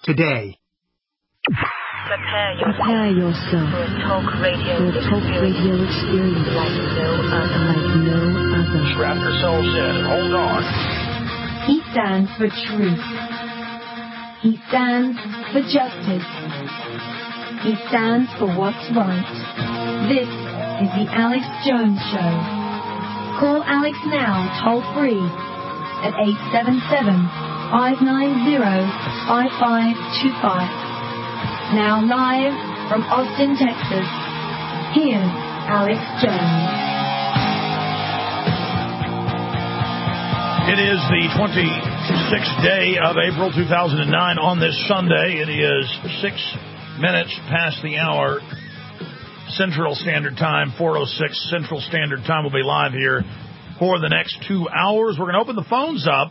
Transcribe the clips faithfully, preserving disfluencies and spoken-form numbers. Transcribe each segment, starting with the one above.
today. Prepare yourself, Prepare yourself for a talk radio, for a talk radio experience like no other. like no other. Strap yourselves in and hold on. He stands for truth. He stands for justice. He stands for what's right. This is the Alex Jones Show. Call Alex now, toll free, at eight seven seven, five nine zero, five five two five. Now live from Austin, Texas, here's Alex Jones. It is the twenty-sixth day of April two thousand nine. On this Sunday, it is six minutes past the hour Central Standard Time, four oh six Central Standard Time. Will be live here for the next two hours. We're going to open the phones up.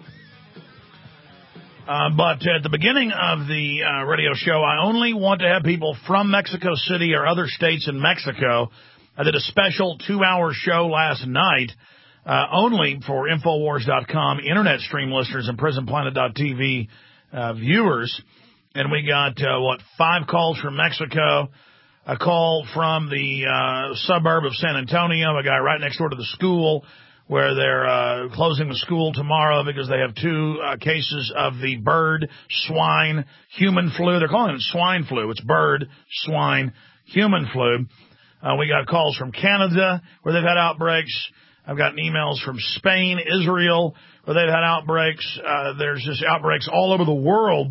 Uh, but at the beginning of the uh, radio show, I only want to have people from Mexico City or other states in Mexico. I did a special two-hour show last night uh, only for Infowars dot com internet stream listeners and Prison Planet dot T V uh, viewers. And we got, uh, what, five calls from Mexico, a call from the uh, suburb of San Antonio, a guy right next door to the school, where they're uh, closing the school tomorrow because they have two uh, cases of the bird, swine, human flu. They're calling it swine flu. It's bird, swine, human flu. Uh, we got calls from Canada where they've had outbreaks. I've gotten emails from Spain, Israel, where they've had outbreaks. Uh, there's just outbreaks all over the world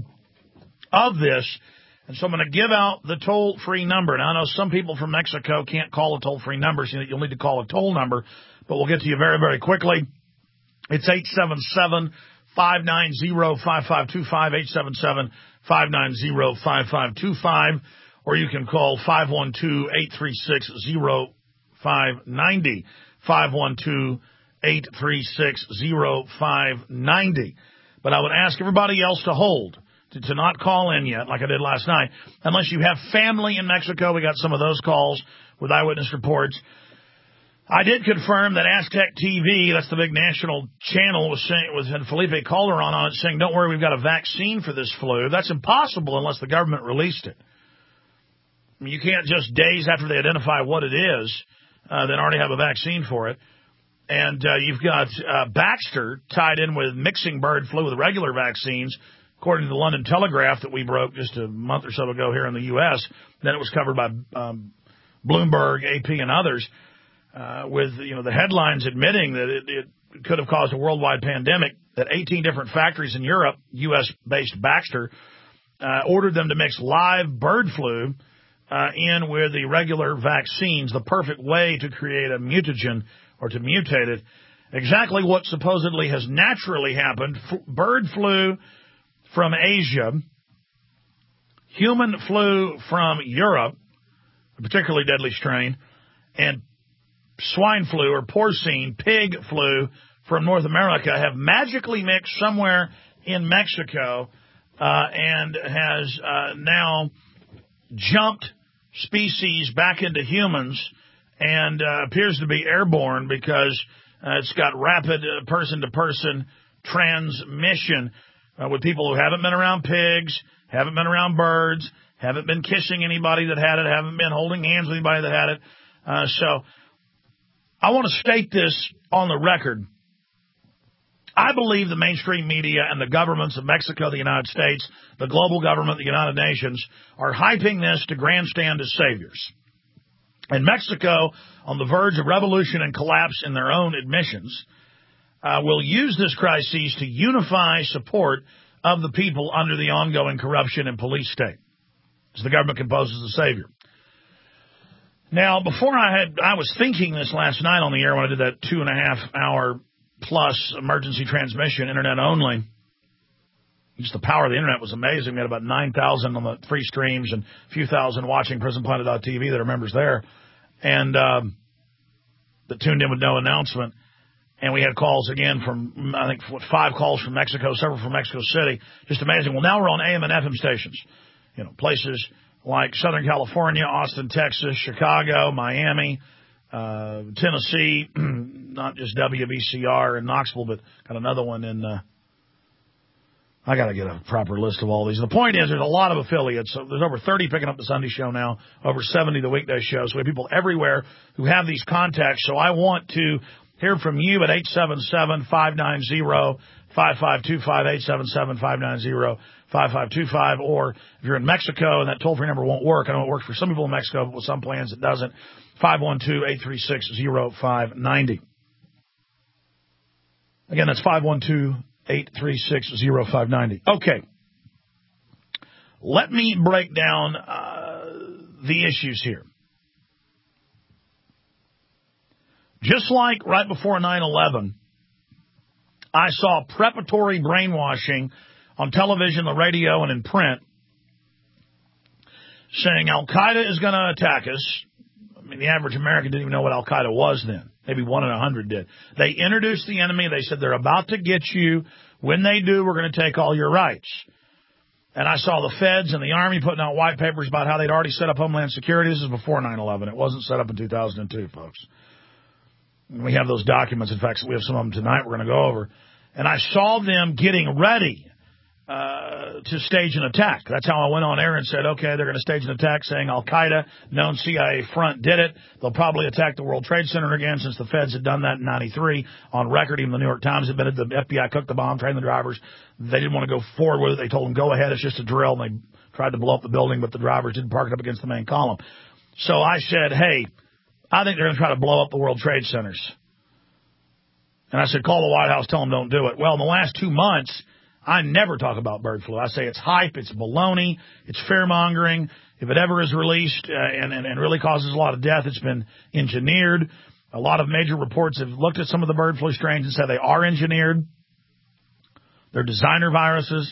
of this. And so I'm going to give out the toll-free number. Now, I know some people from Mexico can't call a toll-free number, so you'll need to call a toll number. But we'll get to you very, very quickly. It's eight seven seven, five nine zero, five five two five, eight seven seven, five nine zero, five five two five, or you can call five one two, eight three six, zero five nine zero, five one two, eight three six, zero five nine zero. But I would ask everybody else to hold, to, to not call in yet, like I did last night, unless you have family in Mexico. We got some of those calls with eyewitness reports. I did confirm that Aztec T V, that's the big national channel, was saying, was had Felipe Calderon on it saying, don't worry, we've got a vaccine for this flu. That's impossible unless the government released it. I mean, you can't just days after they identify what it is, uh, then already have a vaccine for it. And uh, you've got uh, Baxter tied in with mixing bird flu with regular vaccines, according to the London Telegraph that we broke just a month or so ago here in the U S Then it was covered by um, Bloomberg, A P, and others. Uh, with, you know, the headlines admitting that it, it could have caused a worldwide pandemic, that eighteen different factories in Europe, U S-based Baxter, uh, ordered them to mix live bird flu uh, in with the regular vaccines, the perfect way to create a mutagen or to mutate it. Exactly what supposedly has naturally happened. F- bird flu from Asia, human flu from Europe, a particularly deadly strain, and swine flu or porcine, pig flu from North America have magically mixed somewhere in Mexico uh, and has uh, now jumped species back into humans and uh, appears to be airborne because uh, it's got rapid uh, person-to-person transmission uh, with people who haven't been around pigs, haven't been around birds, haven't been kissing anybody that had it, haven't been holding hands with anybody that had it. Uh, so I want to state this on the record. I believe the mainstream media and the governments of Mexico, the United States, the global government, the United Nations, are hyping this to grandstand as saviors. And Mexico, on the verge of revolution and collapse in their own admissions, uh, will use this crisis to unify support of the people under the ongoing corruption and police state, as the government composes the savior. Now, before I had, I was thinking this last night on the air when I did that two and a half hour plus emergency transmission, internet only. Just the power of the internet was amazing. We had about nine thousand on the free streams and a few thousand watching Prison Planet dot T V that are members there. And, um, that tuned in with no announcement. And we had calls again from, I think, what, five calls from Mexico, several from Mexico City. Just amazing. Well, now we're on A M and F M stations. You know, places like Southern California, Austin, Texas, Chicago, Miami, uh, Tennessee, not just W B C R in Knoxville, but got another one in, uh, I got to get a proper list of all these. The point is, there's a lot of affiliates. So there's over thirty picking up the Sunday show now, over seventy the weekday show. So we have people everywhere who have these contacts. So I want to hear from you at eight seven seven, five nine zero, five five two five, eight seven seven, five nine zero, five five two five. Or if you're in Mexico and that toll-free number won't work, I know it works for some people in Mexico, but with some plans it doesn't, five one two, eight three six, zero five nine zero. Again, that's five one two, eight three six, zero five nine zero. Okay. Let me break down uh, the issues here. Just like right before nine eleven, I saw preparatory brainwashing on television, the radio, and in print saying Al-Qaeda is going to attack us. I mean, the average American didn't even know what Al-Qaeda was then. Maybe one in a hundred did. They introduced the enemy. They said they're about to get you. When they do, we're going to take all your rights. And I saw the feds and the Army putting out white papers about how they'd already set up Homeland Security. This is before nine eleven. It wasn't set up in two thousand two, folks. And we have those documents. In fact, we have some of them tonight we're going to go over. And I saw them getting ready uh, to stage an attack. That's how I went on air and said, okay, they're going to stage an attack saying Al-Qaeda, known C I A front, did it. They'll probably attack the World Trade Center again since the feds had done that in ninety-three on record. Even the New York Times admitted the F B I cooked the bomb, trained the drivers. They didn't want to go forward with it. They told them, go ahead, it's just a drill. And they tried to blow up the building, but the drivers didn't park it up against the main column. So I said, hey, I think they're going to try to blow up the World Trade Centers. And I said, call the White House, tell them don't do it. Well, in the last two months, I never talk about bird flu. I say it's hype, it's baloney, it's fear-mongering. If it ever is released uh, and, and, and really causes a lot of death, it's been engineered. A lot of major reports have looked at some of the bird flu strains and said they are engineered. They're designer viruses.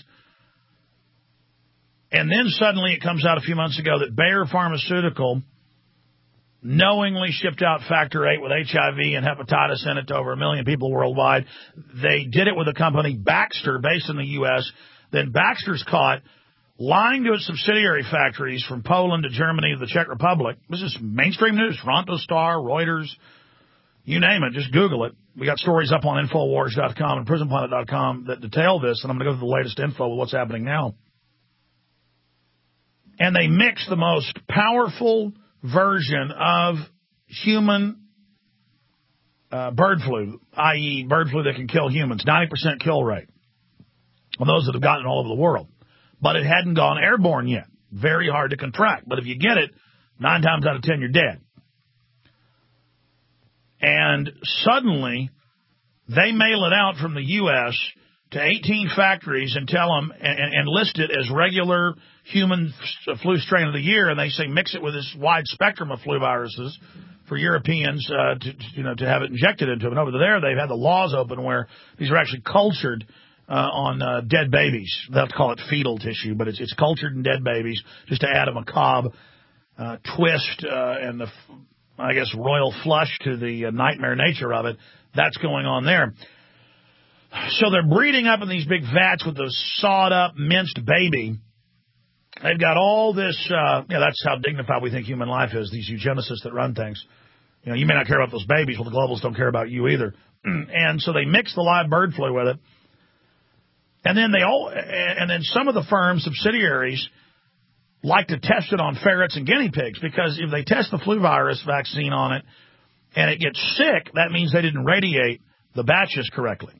And then suddenly it comes out a few months ago that Bayer Pharmaceutical knowingly shipped out Factor eight with H I V and hepatitis in it to over a million people worldwide. They did it with a company, Baxter, based in the U S Then Baxter's caught lying to its subsidiary factories from Poland to Germany to the Czech Republic. This is mainstream news, Toronto Star, Reuters, you name it. Just Google it. We got stories up on Infowars dot com and Prison Planet dot com that detail this, and I'm going to go through the latest info with what's happening now. And they mix the most powerful version of human uh, bird flu, that is bird flu that can kill humans, ninety percent kill rate on those that have gotten it all over the world. But it hadn't gone airborne yet. Very hard to contract. But if you get it, nine times out of ten, you're dead. And suddenly, they mail it out from the U S to eighteen factories and tell them and, and list it as regular human flu strain of the year, and they say mix it with this wide spectrum of flu viruses for Europeans uh, to, to you know to have it injected into them. And over there, they've had the laws open where these are actually cultured uh, on uh, dead babies. They have to call it fetal tissue, but it's it's cultured in dead babies just to add a macabre uh, twist uh, and the I guess royal flush to the uh, nightmare nature of it. That's going on there. So they're breeding up in these big vats with the sawed-up, minced baby. They've got all this, uh, yeah, that's how dignified we think human life is, these eugenicists that run things. You know, you may not care about those babies, well, the globalists don't care about you either. And so they mix the live bird flu with it. And then they all, and then some of the firms, subsidiaries, like to test it on ferrets and guinea pigs, because if they test the flu virus vaccine on it and it gets sick, that means they didn't radiate the batches correctly.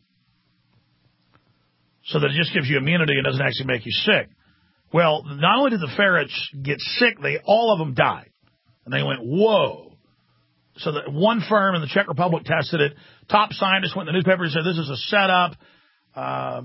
So that it just gives you immunity and doesn't actually make you sick. Well, not only did the ferrets get sick, they all of them died. And they went, whoa. So that one firm in the Czech Republic tested it. Top scientists went in the newspaper and said, this is a setup. Uh,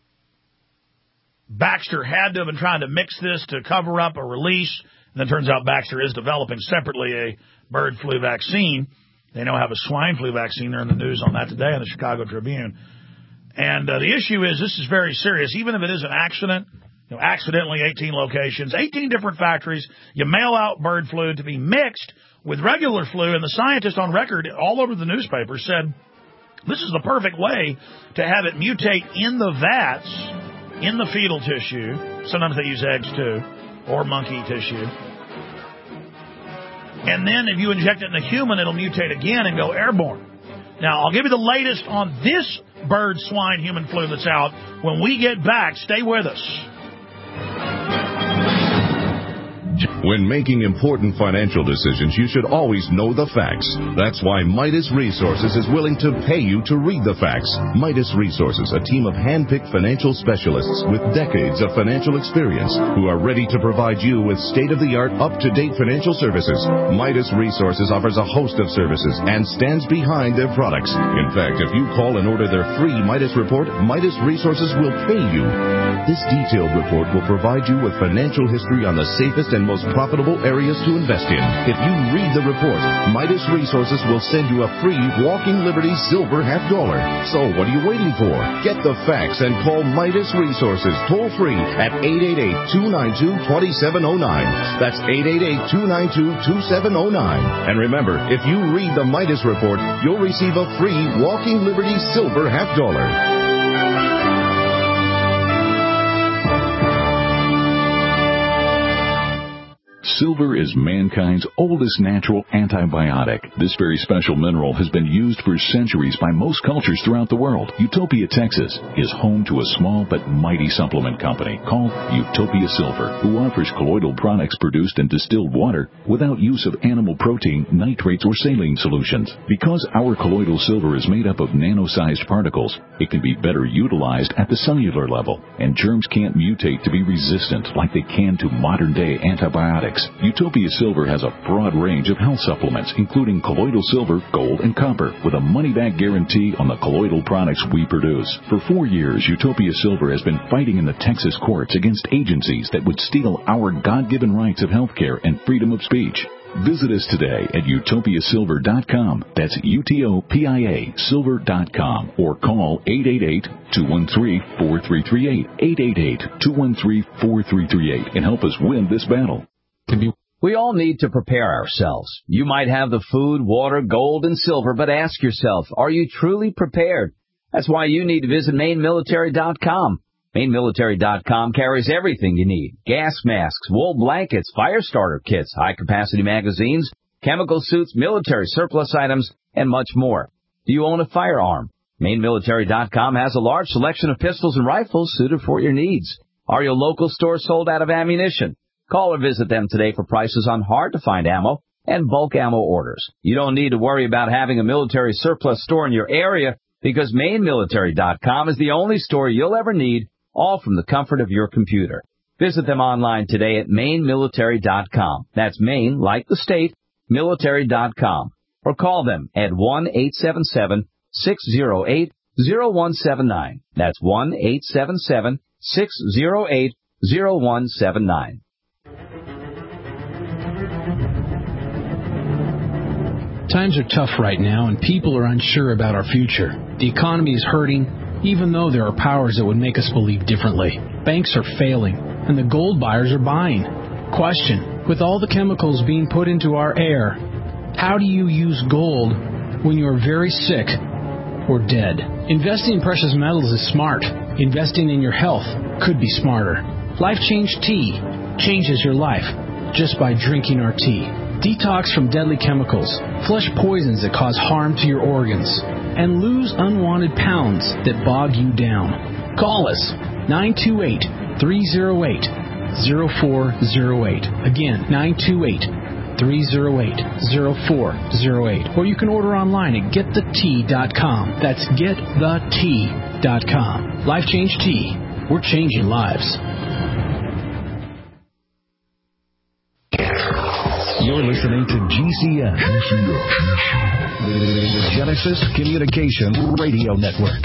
Baxter had to have been trying to mix this to cover up a release. And then it turns out Baxter is developing separately a bird flu vaccine. They now have a swine flu vaccine. They're in the news on that today in the Chicago Tribune. And uh, the issue is this is very serious. Even if it is an accident, you know, accidentally eighteen locations, eighteen different factories, you mail out bird flu to be mixed with regular flu. And the scientist on record all over the newspaper said this is the perfect way to have it mutate in the vats, in the fetal tissue. Sometimes they use eggs too, or monkey tissue. And then if you inject it in a human, it'll mutate again and go airborne. Now, I'll give you the latest on this bird, swine, human flu that's out. When we get back, stay with us. When making important financial decisions, you should always know the facts. That's why Midas Resources is willing to pay you to read the facts. Midas Resources, a team of hand-picked financial specialists with decades of financial experience who are ready to provide you with state-of-the-art, up-to-date financial services. Midas Resources offers a host of services and stands behind their products. In fact, if you call and order their free Midas report, Midas Resources will pay you. This detailed report will provide you with financial history on the safest and most profitable areas to invest in. If you read the report, Midas Resources will send you a free Walking Liberty silver half dollar. So what are you waiting for? Get the facts and call Midas Resources toll free at eight eight eight, two nine two, two seven zero nine. That's eight eight eight, two nine two, two seven zero nine. And remember, if you read the Midas report, you'll receive a free Walking Liberty silver half dollar. Silver is mankind's oldest natural antibiotic. This very special mineral has been used for centuries by most cultures throughout the world. Utopia, Texas is home to a small but mighty supplement company called Utopia Silver, who offers colloidal products produced in distilled water without use of animal protein, nitrates, or saline solutions. Because our colloidal silver is made up of nano-sized particles, it can be better utilized at the cellular level, and germs can't mutate to be resistant like they can to modern-day antibiotics. Utopia Silver has a broad range of health supplements, including colloidal silver, gold, and copper, with a money-back guarantee on the colloidal products we produce. For four years, Utopia Silver has been fighting in the Texas courts against agencies that would steal our God-given rights of health care and freedom of speech. Visit us today at utopia silver dot com. That's U T O P I A silver dot com. Or call eight eight eight, two one three, four three three eight, eight eight eight, two one three, four three three eight, and help us win this battle. We all need to prepare ourselves. You might have the food, water, gold, and silver, but ask yourself, are you truly prepared? That's why you need to visit Maine Military dot com. Maine Military dot com carries everything you need. Gas masks, wool blankets, fire starter kits, high-capacity magazines, chemical suits, military surplus items, and much more. Do you own a firearm? Maine Military dot com has a large selection of pistols and rifles suited for your needs. Are your local stores sold out of ammunition? Call or visit them today for prices on hard-to-find ammo and bulk ammo orders. You don't need to worry about having a military surplus store in your area because Maine Military dot com is the only store you'll ever need, all from the comfort of your computer. Visit them online today at Maine Military dot com. That's Maine, like the state, military dot com. Or call them at one eight seven seven, six zero eight, zero one seven nine. That's one eight seven seven, six zero eight, zero one seven nine. Times are tough right now, and people are unsure about our future. The economy is hurting, even though there are powers that would make us believe differently. Banks are failing, and the gold buyers are buying. Question: with all the chemicals being put into our air, how do you use gold when you are very sick or dead? Investing in precious metals is smart. Investing in your health could be smarter. Life Change Tea changes your life just by drinking our tea. Detox from deadly chemicals, flush poisons that cause harm to your organs, and lose unwanted pounds that bog you down. Call us, nine two eight, three zero eight, zero four zero eight. Again, nine two eight, three zero eight, zero four zero eight. Or you can order online at get the tea dot com. That's get the tea dot com. Life Change Tea. We're changing lives. You're listening to G C N, the Genesis Communication Radio Network.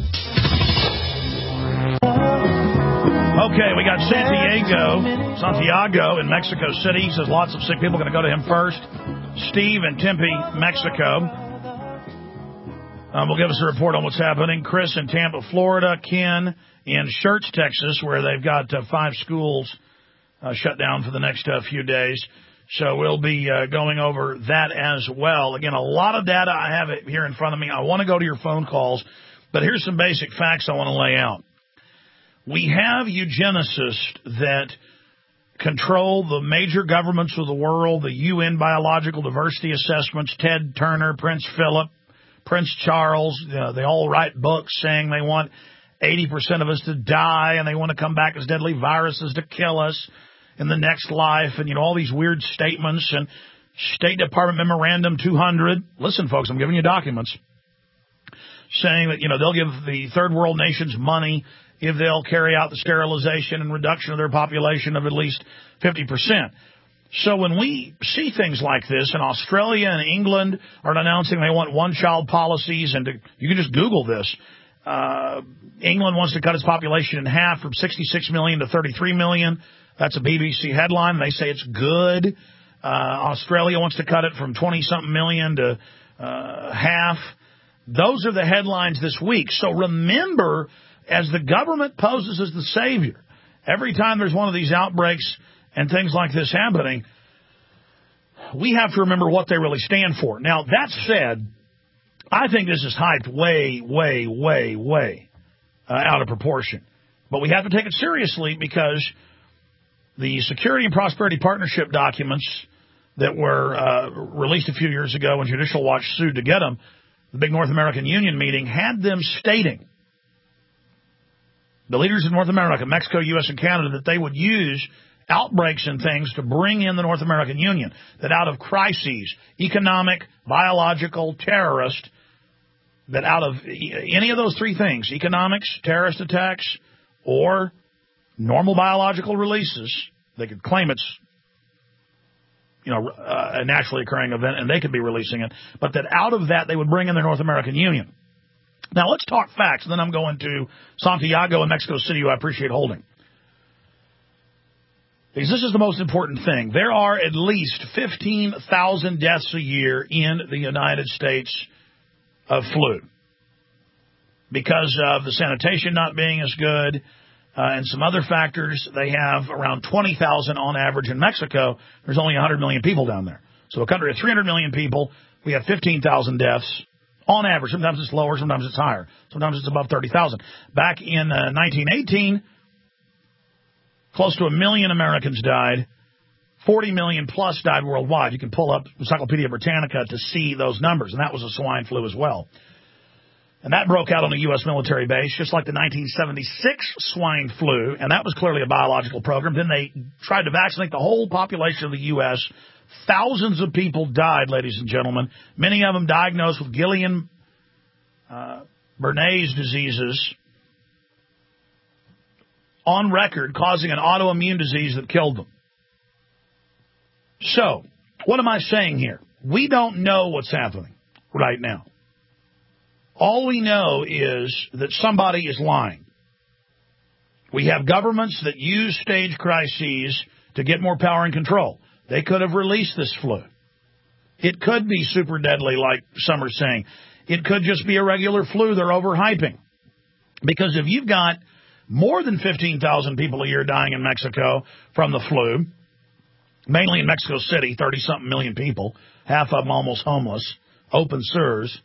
Okay, we got Santiago, Santiago in Mexico City. He says lots of sick people are going to go to him first. Steve in Tempe, Mexico, um, will give us a report on what's happening. Chris in Tampa, Florida. Ken in Schertz, Texas, where they've got uh, five schools uh, shut down for the next uh, few days. So we'll be uh, going over that as well. Again, a lot of data I have it here in front of me. I want to go to your phone calls, but here's some basic facts I want to lay out. We have eugenicists that control the major governments of the world, the U N Biological Diversity Assessments, Ted Turner, Prince Philip, Prince Charles. Uh, they all write books saying they want eighty percent of us to die and they want to come back as deadly viruses to kill us in the next life. And, you know, all these weird statements and State Department Memorandum two hundred. Listen, folks, I'm giving you documents saying that, you know, they'll give the third world nations money if they'll carry out the sterilization and reduction of their population of at least fifty percent. So when we see things like this, and Australia and England are announcing they want one-child policies, and to, you can just Google this. Uh, England wants to cut its population in half from sixty-six million to thirty-three million. That's a B B C headline. They say it's good. Uh, Australia wants to cut it from twenty-something million to uh, half. Those are the headlines this week. So remember, as the government poses as the savior, every time there's one of these outbreaks and things like this happening, we have to remember what they really stand for. Now, that said, I think this is hyped way, way, way, way uh, out of proportion. But we have to take it seriously because the Security and Prosperity Partnership documents that were uh, released a few years ago when Judicial Watch sued to get them, the big North American Union meeting, had them stating, the leaders in North America, Mexico, U S, and Canada, that they would use outbreaks and things to bring in the North American Union, that out of crises, economic, biological, terrorist, that out of any of those three things, economics, terrorist attacks, or normal biological releases, they could claim it's, you know, a naturally occurring event, and they could be releasing it, but that out of that they would bring in the North American Union. Now, let's talk facts, and then I'm going to Santiago and Mexico City, who I appreciate holding. Because this is the most important thing. There are at least fifteen thousand deaths a year in the United States of flu because of the sanitation not being as good uh, and some other factors. They have around twenty thousand on average in Mexico. There's only one hundred million people down there. So a country of three hundred million people, we have fifteen thousand deaths on average. Sometimes it's lower, sometimes it's higher. Sometimes it's above thirty thousand. Back in uh, nineteen eighteen, close to a million Americans died. forty million plus died worldwide. You can pull up Encyclopedia Britannica to see those numbers, and that was a swine flu as well. And that broke out on a U S military base, just like the nineteen seventy-six swine flu, and that was clearly a biological program. Then they tried to vaccinate the whole population of the U S Thousands of people died, ladies and gentlemen, many of them diagnosed with Guillain uh, Barré's diseases, on record, causing an autoimmune disease that killed them. So, what am I saying here? We don't know what's happening right now. All we know is that somebody is lying. We have governments that use stage crises to get more power and control. They could have released this flu. It could be super deadly, like some are saying. It could just be a regular flu they're overhyping. Because if you've got more than fifteen thousand people a year dying in Mexico from the flu, mainly in Mexico City, thirty-something million people, half of them almost homeless, open sewers,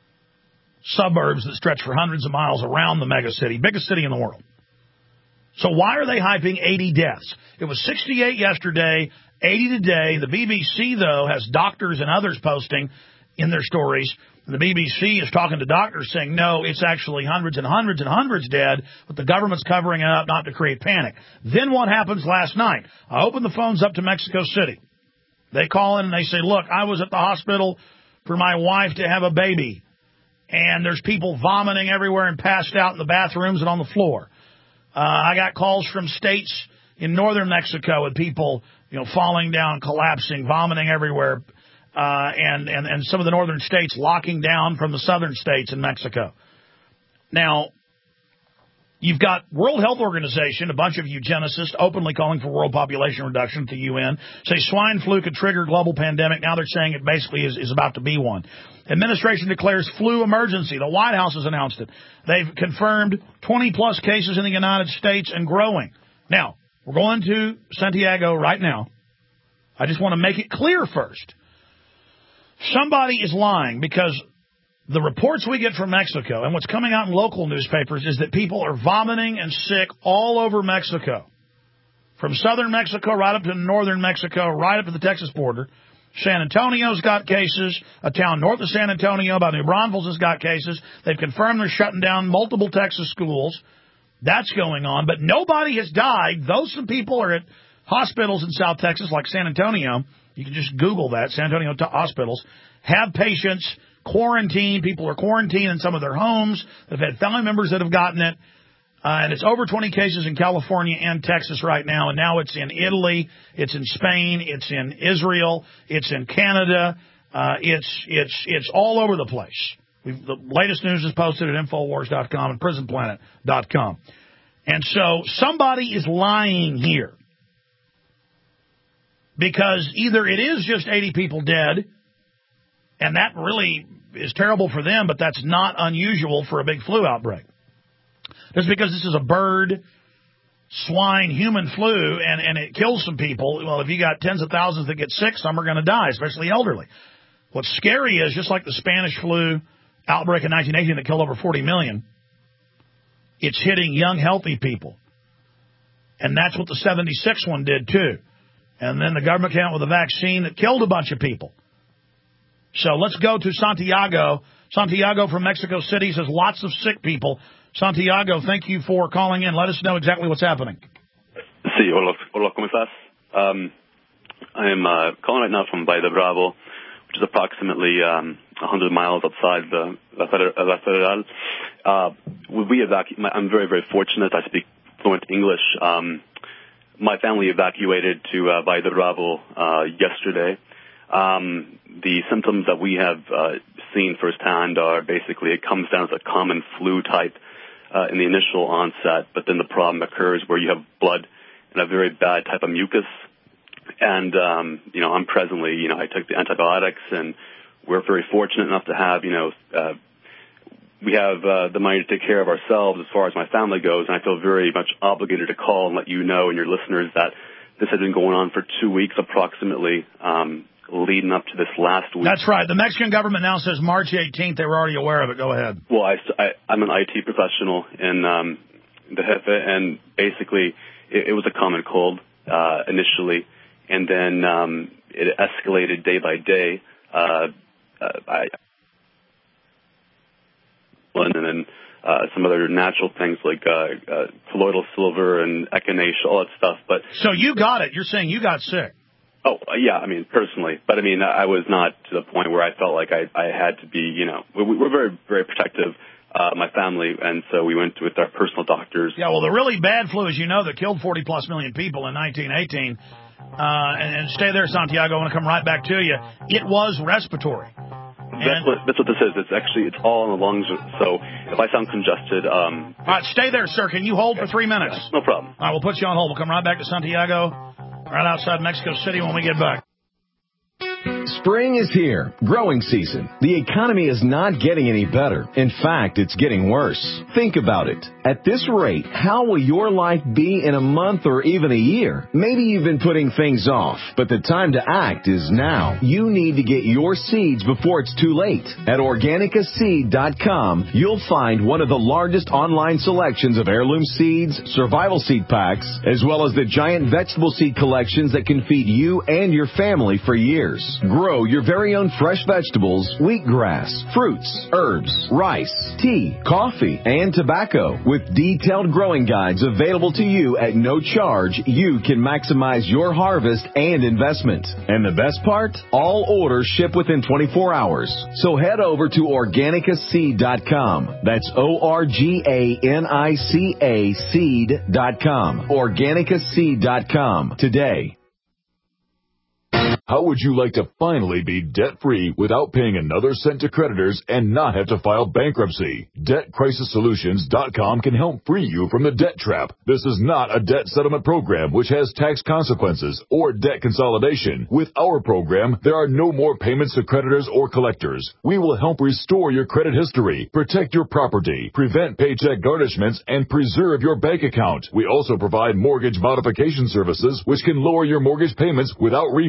suburbs that stretch for hundreds of miles around the mega city, biggest city in the world. So why are they hyping eighty deaths? It was sixty-eight yesterday, eighty today. The B B C, though, has doctors and others posting in their stories. The B B C is talking to doctors saying, no, it's actually hundreds and hundreds and hundreds dead, but the government's covering it up not to create panic. Then what happens last night? I opened the phones up to Mexico City. They call in and they say, look, I was at the hospital for my wife to have a baby, and there's people vomiting everywhere and passed out in the bathrooms and on the floor. Uh, I got calls from states in northern Mexico with people, you know, falling down, collapsing, vomiting everywhere. Uh, and, and, and some of the northern states locking down from the southern states in Mexico. Now, you've got World Health Organization, a bunch of eugenicists openly calling for world population reduction at the U N, say swine flu could trigger global pandemic. Now they're saying it basically is, is about to be one. Administration declares flu emergency. The White House has announced it. They've confirmed twenty plus cases in the United States and growing. Now, we're going to Santiago right now. I just want to make it clear first. Somebody is lying because the reports we get from Mexico and what's coming out in local newspapers is that people are vomiting and sick all over Mexico. From southern Mexico right up to northern Mexico, right up to the Texas border. San Antonio's got cases. A town north of San Antonio by New Braunfels has got cases. They've confirmed they're shutting down multiple Texas schools. That's going on. But nobody has died. Though some people are at hospitals in South Texas like San Antonio. You can just Google that, San Antonio t- hospitals. Have patients quarantined. People are quarantined in some of their homes. They've had family members that have gotten it. Uh, and it's over twenty cases in California and Texas right now, and now it's in Italy, it's in Spain, it's in Israel, it's in Canada, uh, it's it's it's all over the place. We've, the latest news is posted at Infowars dot com and Prison Planet dot com. And so somebody is lying here, because either it is just eighty people dead, and that really is terrible for them, but that's not unusual for a big flu outbreak. Just because this is a bird, swine, human flu, and, and it kills some people, well, if you got tens of thousands that get sick, some are going to die, especially elderly. What's scary is, just like the Spanish flu outbreak in nineteen eighteen that killed over forty million, it's hitting young, healthy people. And that's what the seventy-six one did, too. And then the government came out with a vaccine that killed a bunch of people. So let's go to Santiago. Santiago from Mexico City says lots of sick people. Santiago, thank you for calling in. Let us know exactly what's happening. Sí, hola, hola, ¿cómo estás? Um, I am uh, calling right now from Valle de Bravo, which is approximately um, one hundred miles outside the La, Feder- La Federal. Uh, we evacu- I'm very, very fortunate. I speak fluent English. Um, my family evacuated to uh, Valle de Bravo uh, yesterday. Um, the symptoms that we have uh, seen firsthand are basically it comes down to a common flu type uh, in the initial onset, but then the problem occurs where you have blood and a very bad type of mucus. And, um, you know, I'm presently, you know, I took the antibiotics, and we're very fortunate enough to have, you know, uh, we have uh, the money to take care of ourselves as far as my family goes, and I feel very much obligated to call and let you know and your listeners that this has been going on for two weeks approximately, um, leading up to this last week. That's right. The Mexican government now says March eighteenth. They were already aware of it. Go ahead. Well, I, I, I'm an I T professional in um, the Jefe, and basically it, it was a common cold uh, initially, and then um, it escalated day by day. Uh, uh, I, and then uh, some other natural things like uh, uh, colloidal silver and echinacea, all that stuff. But so you got it. You're saying you got sick. Oh, yeah, I mean, personally. But, I mean, I was not to the point where I felt like I, I had to be, you know, we, we're very, very protective, uh, my family, and so we went with our personal doctors. Yeah, well, the really bad flu, as you know, that killed forty-plus million people in nineteen eighteen, uh, and, and stay there, Santiago, I want to come right back to you. It was respiratory. That's what, that's what this is. It's actually, it's all in the lungs, so if I sound congested... Um, all right, stay there, sir. Can you hold for three minutes? Yeah, no problem. All right, we'll put you on hold. We'll come right back to Santiago, right outside Mexico City when we get back. Spring is here. Growing season. The economy is not getting any better. In fact, it's getting worse. Think about it. At this rate, how will your life be in a month or even a year? Maybe you've been putting things off, but the time to act is now. You need to get your seeds before it's too late. At Organica Seed dot com, you'll find one of the largest online selections of heirloom seeds, survival seed packs, as well as the giant vegetable seed collections that can feed you and your family for years. Grow your very own fresh vegetables, wheatgrass, fruits, herbs, rice, tea, coffee, and tobacco. With detailed growing guides available to you at no charge, you can maximize your harvest and investment. And the best part? All orders ship within twenty-four hours. So head over to Organica Seed dot com. That's O R G A N I C A Seed dot com. Organica Seed dot com today. How would you like to finally be debt-free without paying another cent to creditors and not have to file bankruptcy? Debt Crisis Solutions dot com can help free you from the debt trap. This is not a debt settlement program which has tax consequences or debt consolidation. With our program, there are no more payments to creditors or collectors. We will help restore your credit history, protect your property, prevent paycheck garnishments, and preserve your bank account. We also provide mortgage modification services which can lower your mortgage payments without refinancing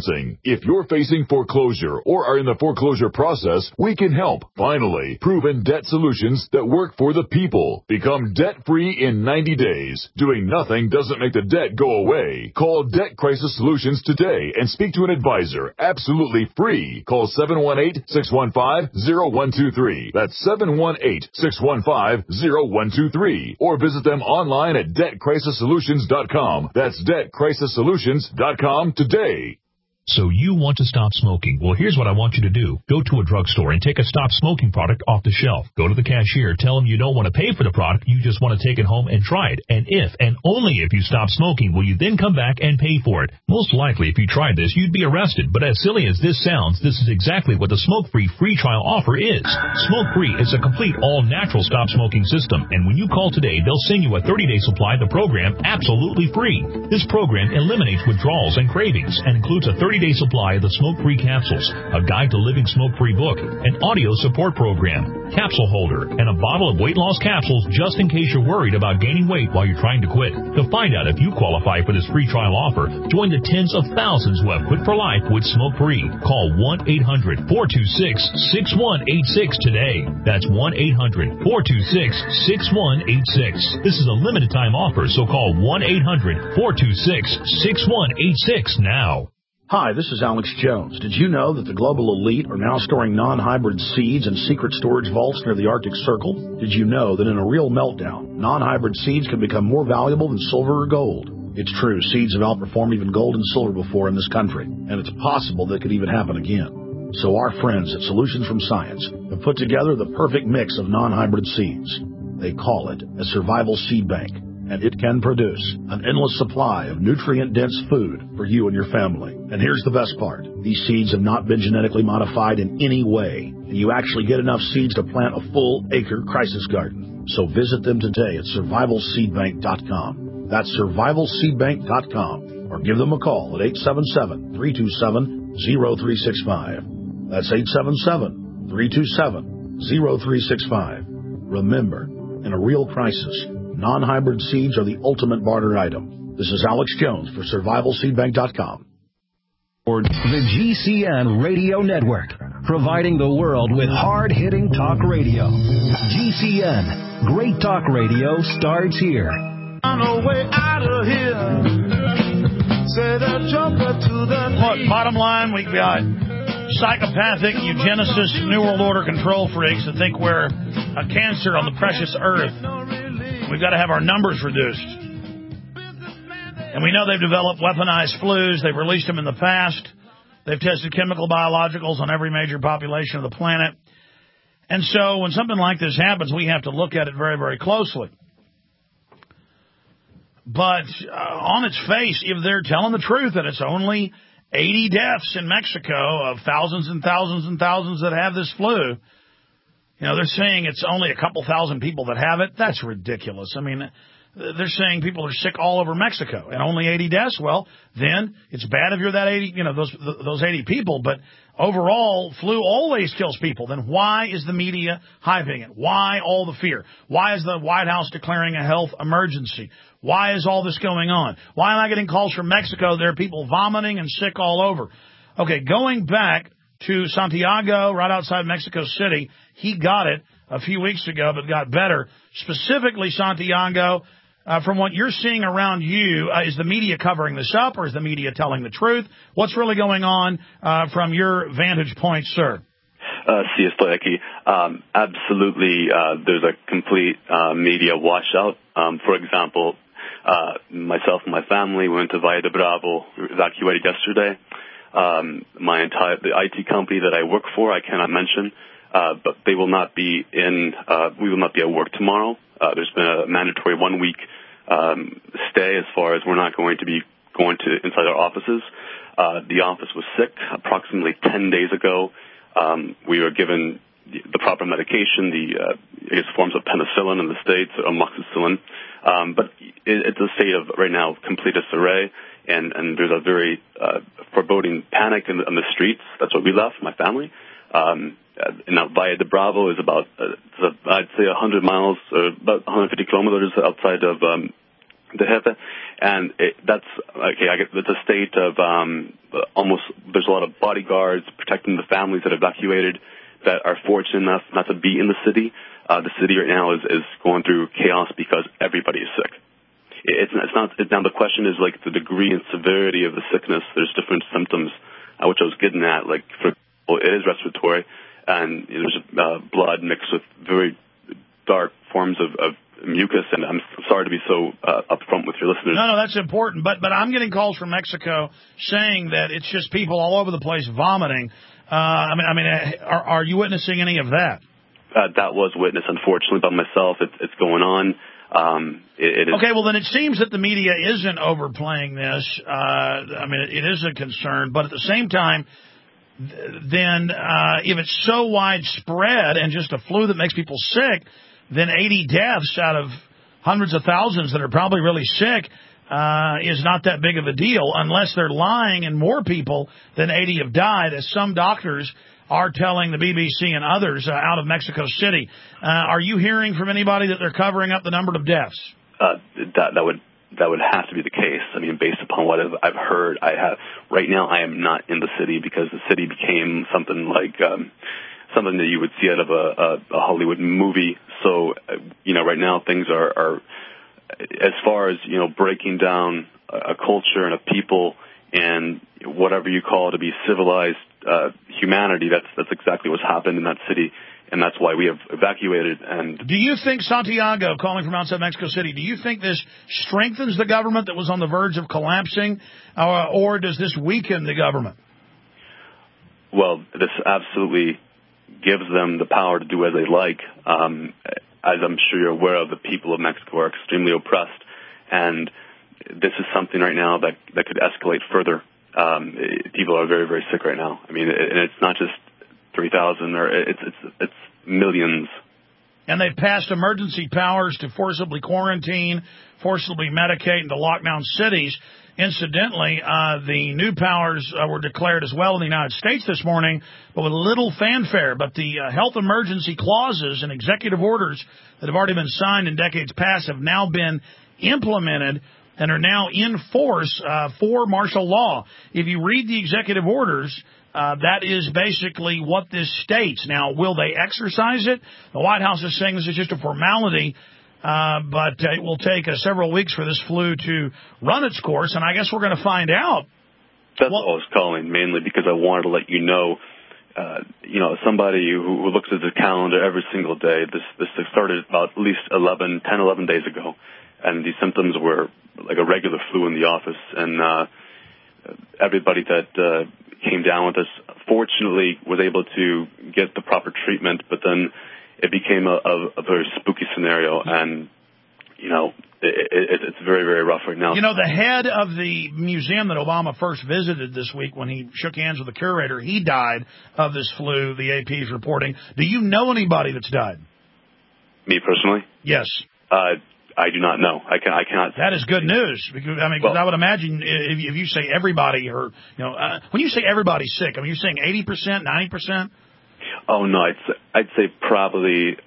financing. If you're facing foreclosure or are in the foreclosure process, we can help. Finally, proven debt solutions that work for the people. Become debt-free in ninety days. Doing nothing doesn't make the debt go away. Call Debt Crisis Solutions today and speak to an advisor. Absolutely free. Call seven one eight, six one five, zero one two three. That's seven one eight, six one five, zero one two three. Or visit them online at debt crisis solutions dot com. That's debt crisis solutions dot com today. So you want to stop smoking. Well, here's what I want you to do. Go to a drugstore and take a stop smoking product off the shelf. Go to the cashier. Tell them you don't want to pay for the product. You just want to take it home and try it. And if, and only if you stop smoking, will you then come back and pay for it. Most likely, if you tried this, you'd be arrested. But as silly as this sounds, this is exactly what the smoke-free free trial offer is. Smoke-free is a complete all-natural stop smoking system. And when you call today, they'll send you a thirty-day supply of the program absolutely free. This program eliminates withdrawals and cravings and includes a thirty-day supply of the smoke-free capsules, a guide to living smoke-free book, an audio support program, capsule holder, and a bottle of weight loss capsules just in case you're worried about gaining weight while you're trying to quit. To find out if you qualify for this free trial offer, join the tens of thousands who have quit for life with smoke-free. Call one eight hundred, four two six, six one eight six today. That's one eight hundred, four two six, six one eight six. This is a limited time offer, so call one eight hundred, four two six, six one eight six now. Hi, this is Alex Jones. Did you know that the global elite are now storing non-hybrid seeds in secret storage vaults near the Arctic Circle? Did you know that in a real meltdown, non-hybrid seeds can become more valuable than silver or gold? It's true, seeds have outperformed even gold and silver before in this country, and it's possible that could even happen again. So our friends at Solutions from Science have put together the perfect mix of non-hybrid seeds. They call it a survival seed bank, and it can produce an endless supply of nutrient-dense food for you and your family. And here's the best part. These seeds have not been genetically modified in any way, and you actually get enough seeds to plant a full-acre crisis garden. So visit them today at survival seed bank dot com. That's survival seed bank dot com. Or give them a call at eight seven seven, three two seven, zero three six five. That's eight seven seven, three two seven, zero three six five. Remember, in a real crisis, non-hybrid seeds are the ultimate barter item. This is Alex Jones for survival seed bank dot com. The G C N Radio Network, providing the world with hard-hitting talk radio. G C N, great talk radio starts here. On the way out of here, said a jumper to the Look, bottom line, we've got psychopathic eugenicists, New World Order control freaks that think we're a cancer on the precious earth. We've got to have our numbers reduced. And we know they've developed weaponized flus. They've released them in the past. They've tested chemical biologicals on every major population of the planet. And so when something like this happens, we have to look at it very, very closely. But uh, on its face, if they're telling the truth that it's only eighty deaths in Mexico of thousands and thousands and thousands that have this flu, you know, they're saying it's only a couple thousand people that have it. That's ridiculous. I mean, they're saying people are sick all over Mexico and only eighty deaths. Well, then it's bad if you're that eighty, you know, those those eighty people. But overall, flu always kills people. Then why is the media hyping it? Why all the fear? Why is the White House declaring a health emergency? Why is all this going on? Why am I getting calls from Mexico? There are people vomiting and sick all over. Okay, going back to Santiago, right outside Mexico City, he got it a few weeks ago, but got better. Specifically, Santiago, uh, from what you're seeing around you, uh, is the media covering this up, or is the media telling the truth? What's really going on uh, from your vantage point, sir? Uh, C S Stoyaki, um, absolutely, uh, there's a complete uh, media washout. Um, for example, uh, myself and my family went to Valle de Bravo, evacuated yesterday. Um, my entire, the I T company that I work for, I cannot mention, uh, but they will not be in, uh, we will not be at work tomorrow. Uh, there's been a mandatory one week, um, stay as far as we're not going to be going to inside our offices. Uh, the office was sick approximately ten dadays ago. Um, we were given the, the proper medication, the, uh, I guess forms of penicillin in the States, amoxicillin. Um, but it, it's a state of, right now, complete disarray. And, and there's a very uh, foreboding panic in the, in the streets. That's what we left, my family. Um, and now Valle de Bravo is about, uh, it's a, I'd say, one hundred miles, or about one hundred fifty kilometers outside of um, the HIPAA, and it, that's okay. I get it's a state of um, almost. There's a lot of bodyguards protecting the families that evacuated that are fortunate enough not to be in the city. Uh, the city right now is, is going through chaos because everybody is sick. It's, it's not. It, now the question is like the degree and severity of the sickness. There's different symptoms, uh, which I was getting at. Like for example, it is respiratory, and you know, there's uh, blood mixed with very dark forms of, of mucus, and I'm sorry to be so uh, upfront with your listeners. No, no, that's important. But but I'm getting calls from Mexico saying that it's just people all over the place vomiting. Uh, I mean, I mean, are, are you witnessing any of that? Uh, that was witnessed, unfortunately, by myself. It's, it's going on. Um, it, it is. Okay, well then it seems that the media isn't overplaying this. Uh, I mean, it, it is a concern, but at the same time, then uh, if it's so widespread and just a flu that makes people sick, then eighty deaths out of hundreds of thousands that are probably really sick uh, is not that big of a deal, unless they're lying and more people than eighty have died, as some doctors are telling the B B C and others uh, out of Mexico City. Uh, are you hearing from anybody that they're covering up the number of deaths? Uh, that that would that would have to be the case. I mean, based upon what I've, I've heard, I have right now. I am not in the city because the city became something like um, something that you would see out of a, a, a Hollywood movie. So, uh, you know, right now things are, are as far as you know, breaking down a, a culture and a people and whatever you call to be civilized uh, humanity. That's that's exactly what's happened in that city. And that's why we have evacuated. And do you think, Santiago, calling from outside Mexico City, do you think this strengthens the government that was on the verge of collapsing, uh, or does this weaken the government? Well, this absolutely gives them the power to do as they like. Um, as I'm sure you're aware of, the people of Mexico are extremely oppressed. And this is something right now that, that could escalate further. Um, people are very, very sick right now. I mean, and it's not just three thousand, or it's it's it's millions. And they've passed emergency powers to forcibly quarantine, forcibly medicate, and to lock down cities. Incidentally, uh, the new powers uh, were declared as well in the United States this morning, but with little fanfare. But the uh, health emergency clauses and executive orders that have already been signed in decades past have now been implemented and are now in force uh, for martial law. If you read the executive orders, Uh, that is basically what this states. Now, will they exercise it? The White House is saying this is just a formality, uh, but uh, it will take uh, several weeks for this flu to run its course, and I guess we're going to find out. That's well, all I was calling, mainly because I wanted to let you know, uh, you know, somebody who, who looks at the calendar every single day. This this started about at least eleven, ten, eleven days ago, and these symptoms were like a regular flu in the office, and uh, everybody that uh, came down with us, fortunately, was able to get the proper treatment, but then it became a, a, a very spooky scenario, and, you know, it, it, it's very, very rough right now. You know, the head of the museum that Obama first visited this week when he shook hands with the curator, he died of this flu, the A P is reporting. Do you know anybody that's died? Me personally? Yes. Uh, I do not know. I can. I cannot. That is good news. Because, I mean, because well, I would imagine if, if you say everybody, or you know, uh, when you say everybody's sick, I mean, you're saying eighty percent, ninety percent. Oh no, I'd say, I'd say probably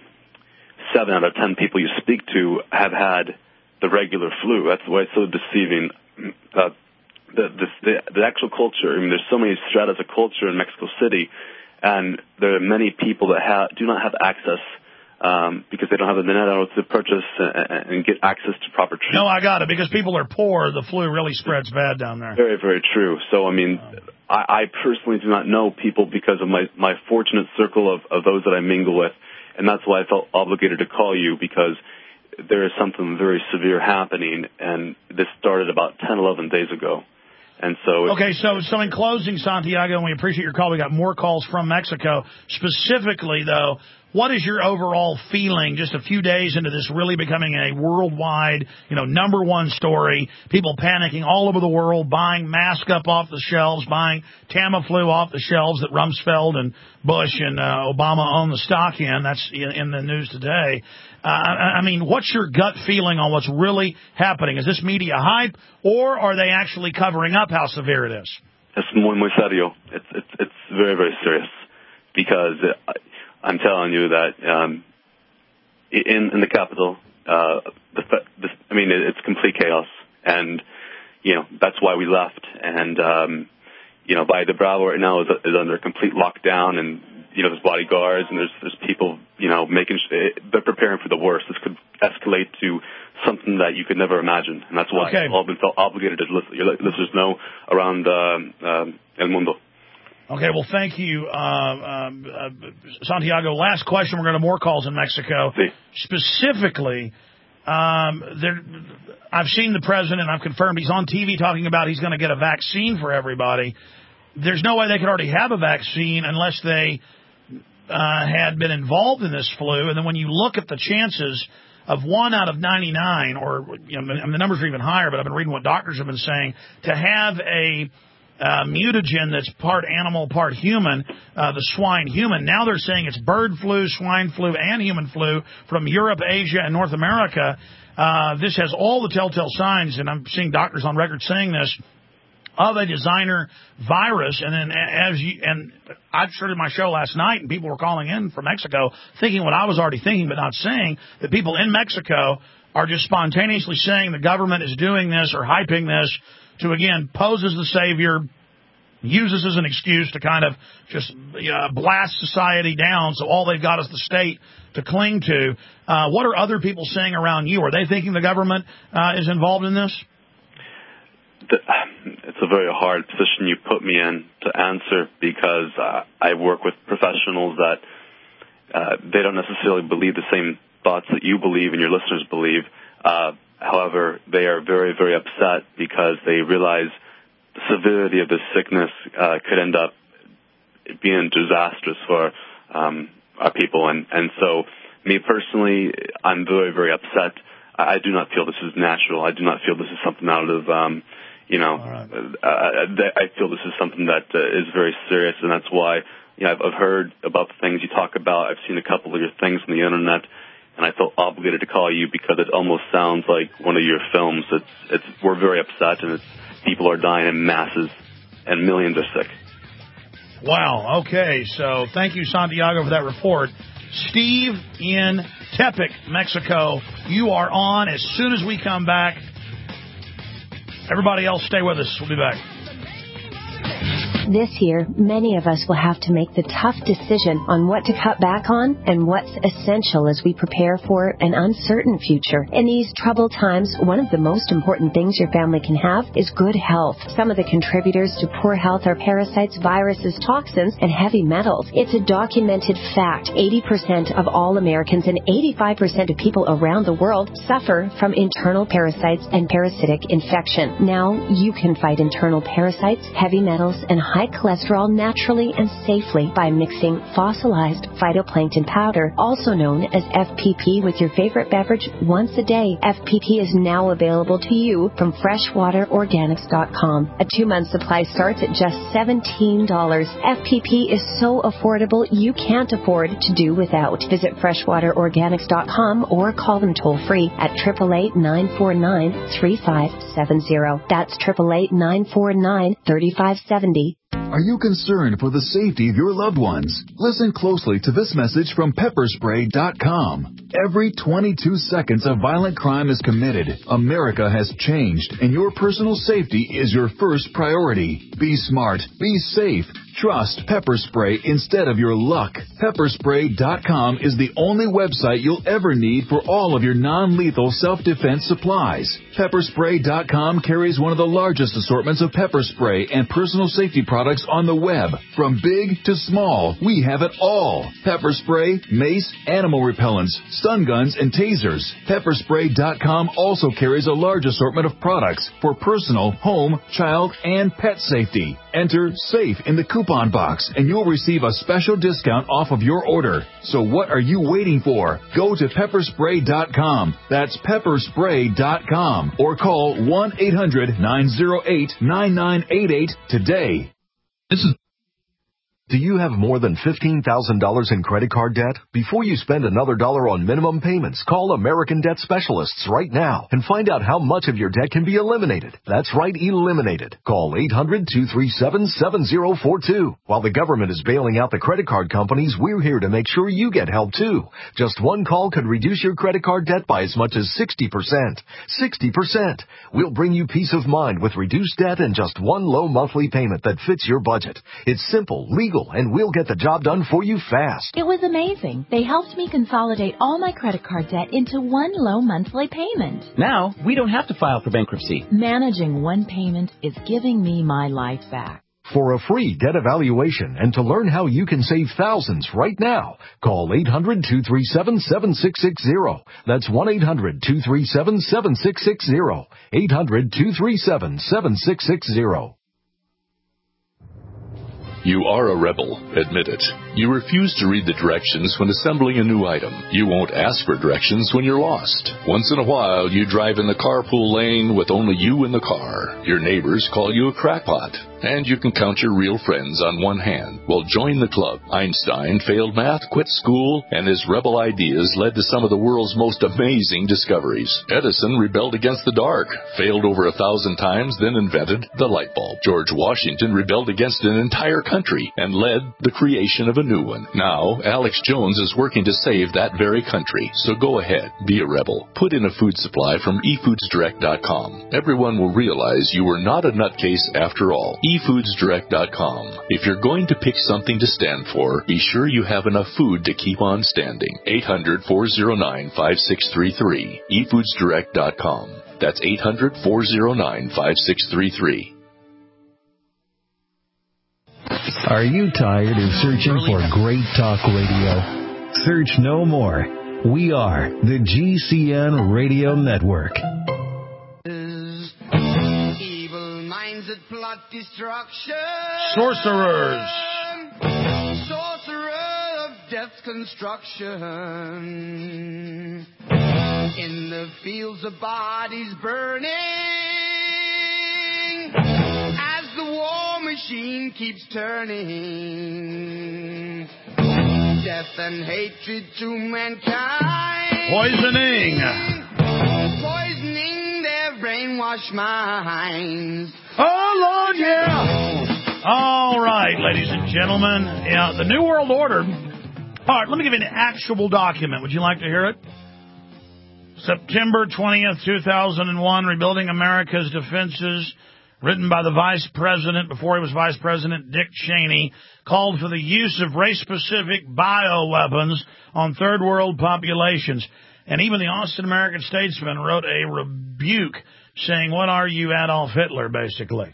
seven out of ten people you speak to have had the regular flu. That's why it's so deceiving. Uh, the, the the the actual culture. I mean, there's so many stratas of culture in Mexico City, and there are many people that have do not have access. Um, because they don't have the net to purchase and, and get access to proper treatment. No, I got it. Because people are poor, the flu really spreads bad down there. Very, very true. So, I mean, I, I personally do not know people because of my, my fortunate circle of, of those that I mingle with, and that's why I felt obligated to call you, because there is something very severe happening, and this started about ten, eleven days ago. And so, okay, so so in closing, Santiago, and we appreciate your call. We got more calls from Mexico. Specifically, though, what is your overall feeling just a few days into this really becoming a worldwide, you know, number one story? People panicking all over the world, buying masks up off the shelves, buying Tamiflu off the shelves that Rumsfeld and Bush and uh, Obama own the stock in. That's in, in the news today. Uh, I, I mean, what's your gut feeling on what's really happening? Is this media hype, or are they actually covering up how severe it is? It's muy, muy serio. It's, it's, it's very, very serious, because uh, I'm telling you that um, in, in the capital, uh, the, the, I mean, it, it's complete chaos. And, you know, that's why we left. And, um, you know, Valle de Bravo right now is, is under complete lockdown, and, you know, there's bodyguards and there's, there's people, you know, making, they're preparing for the worst. This could escalate to something that you could never imagine. And that's why okay. I've all been felt obligated to let your listeners know around, uh, um, El Mundo. Okay, well, thank you, uh, um, uh, Santiago. Last question. We're going to more calls in Mexico. Sí. Specifically, um, there, I've seen the president. I've confirmed he's on T V talking about he's going to get a vaccine for everybody. There's no way they could already have a vaccine unless they uh, had been involved in this flu. And then when you look at the chances of one out of ninety-nine, or you know, I mean, the numbers are even higher, but I've been reading what doctors have been saying, to have a uh, mutagen that's part animal, part human, uh, the swine human. Now they're saying it's bird flu, swine flu, and human flu from Europe, Asia, and North America. Uh, this has all the telltale signs, and I'm seeing doctors on record saying this, of a designer virus. And then as you, and I started my show last night, and people were calling in from Mexico thinking what I was already thinking but not saying, that people in Mexico are just spontaneously saying the government is doing this or hyping this to, again, pose as the savior, use this as an excuse to kind of just uh, blast society down, so all they've got is the state to cling to. Uh, what are other people saying around you? Are they thinking the government uh, is involved in this? It's a very hard position you put me in to answer, because uh, I work with professionals that uh, they don't necessarily believe the same thoughts that you believe and your listeners believe. Uh, however, they are very, very upset because they realize the severity of this sickness uh, could end up being disastrous for um, our people. And, and so, me personally, I'm very, very upset. I, I do not feel this is natural. I do not feel this is something out of, um, you know, right. uh, I feel this is something that uh, is very serious, and that's why, you know, I've, I've heard about the things you talk about. I've seen a couple of your things on the internet, and I felt obligated to call you because it almost sounds like one of your films. It's, it's, we're very upset, and it's, people are dying in masses, and millions are sick. Wow. Okay. So thank you, Santiago, for that report. Steve in Tepic, Mexico, you are on as soon as we come back. Everybody else, stay with us. We'll be back. This year, many of us will have to make the tough decision on what to cut back on and what's essential as we prepare for an uncertain future. In these troubled times, one of the most important things your family can have is good health. Some of the contributors to poor health are parasites, viruses, toxins, and heavy metals. It's a documented fact. eighty percent of all Americans and eighty-five percent of people around the world suffer from internal parasites and parasitic infection. Now you can fight internal parasites, heavy metals, and high cholesterol naturally and safely by mixing fossilized phytoplankton powder, also known as F P P, with your favorite beverage once a day. F P P is now available to you from freshwater organics dot com. A two-month supply starts at just seventeen dollars. F P P is so affordable you can't afford to do without. Visit freshwater organics dot com or call them toll-free at eight eight eight, nine four nine, three five seven zero. That's eight eight eight, nine four nine, three five seven zero. Are you concerned for the safety of your loved ones? Listen closely to this message from pepper spray dot com. Every twenty-two seconds a violent crime is committed. America has changed, and your personal safety is your first priority. Be smart. Be safe. Trust Pepper Spray instead of your luck. pepper spray dot com is the only website you'll ever need for all of your non-lethal self-defense supplies. pepper spray dot com carries one of the largest assortments of pepper spray and personal safety products on the web. From big to small, we have it all. Pepper spray, mace, animal repellents, stun guns, and tasers. pepper spray dot com also carries a large assortment of products for personal, home, child, and pet safety. Enter SAFE in the coupon box, and you'll receive a special discount off of your order. So what are you waiting for? Go to pepper spray dot com. That's pepper spray dot com. Or call one eight hundred, nine oh eight, nine nine eight eight today. This is Do you have more than fifteen thousand dollars in credit card debt? Before you spend another dollar on minimum payments, call American Debt Specialists right now and find out how much of your debt can be eliminated. That's right, eliminated. Call eight hundred, two three seven, seven zero four two. While the government is bailing out the credit card companies, we're here to make sure you get help too. Just one call could reduce your credit card debt by as much as sixty percent. sixty percent. We'll bring you peace of mind with reduced debt and just one low monthly payment that fits your budget. It's simple, legal, and we'll get the job done for you fast. It was amazing. They helped me consolidate all my credit card debt into one low monthly payment. Now, we don't have to file for bankruptcy. Managing one payment is giving me my life back. For a free debt evaluation and to learn how you can save thousands right now, call eight hundred, two three seven, seven six six zero. That's one eight hundred, two three seven, seven six six zero. eight hundred, two three seven, seven six six zero. You are a rebel, admit it. You refuse to read the directions when assembling a new item. You won't ask for directions when you're lost. Once in a while, you drive in the carpool lane with only you in the car. Your neighbors call you a crackpot. And you can count your real friends on one hand. Well, join the club. Einstein failed math, quit school, and his rebel ideas led to some of the world's most amazing discoveries. Edison rebelled against the dark, failed over a thousand times, then invented the light bulb. George Washington rebelled against an entire country and led the creation of a new one. Now, Alex Jones is working to save that very country. So go ahead, be a rebel. Put in a food supply from e foods direct dot com. Everyone will realize you were not a nutcase after all. e foods direct dot com. If you're going to pick something to stand for, be sure you have enough food to keep on standing. eight hundred, four oh nine, five six three three. e foods direct dot com. That's eight hundred, four oh nine, five six three three. Are you tired of searching for great talk radio? Search no more. We are the G C N Radio Network. That plot destruction. Sorcerers. Sorcerer of death's construction. In the fields of bodies burning. As the war machine keeps turning. Death and hatred to mankind. Poisoning. Poisoning their brainwashed minds. Oh, Lord, yeah. All right, ladies and gentlemen. Yeah, the New World Order. All right, let me give you an actual document. Would you like to hear it? September twentieth, two thousand one, Rebuilding America's Defenses, written by the Vice President, before he was Vice President, Dick Cheney, called for the use of race-specific bioweapons on Third World populations. And even the Austin American Statesman wrote a rebuke saying, what are you, Adolf Hitler, basically?